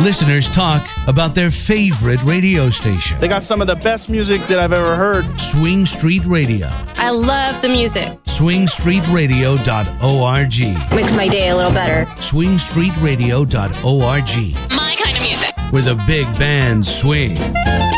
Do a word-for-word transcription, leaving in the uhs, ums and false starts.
Listeners talk about their favorite radio station. They got some of the best music that I've ever heard. Swing Street Radio. I love the music. swing street radio dot org. Makes my day a little better. swing street radio dot org. My kind of music. Where the big bands swing.